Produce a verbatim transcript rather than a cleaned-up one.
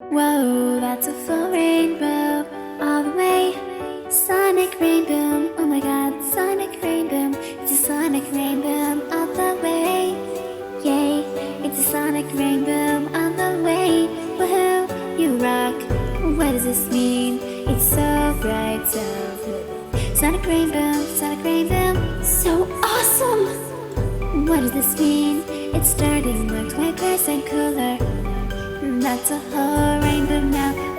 Whoa, that's a full rainbow all the way. Sonic rainbow, oh my god, sonic rainbow. It's a sonic rainbow all the way. Yay, it's a sonic rainbow all the way. Woohoo, you rock. What does this mean? It's so bright, so blue. Sonic rainbow, sonic rainbow, so awesome. What does this mean? It's starting with twenty percent cooler. That's a whole rainbow now.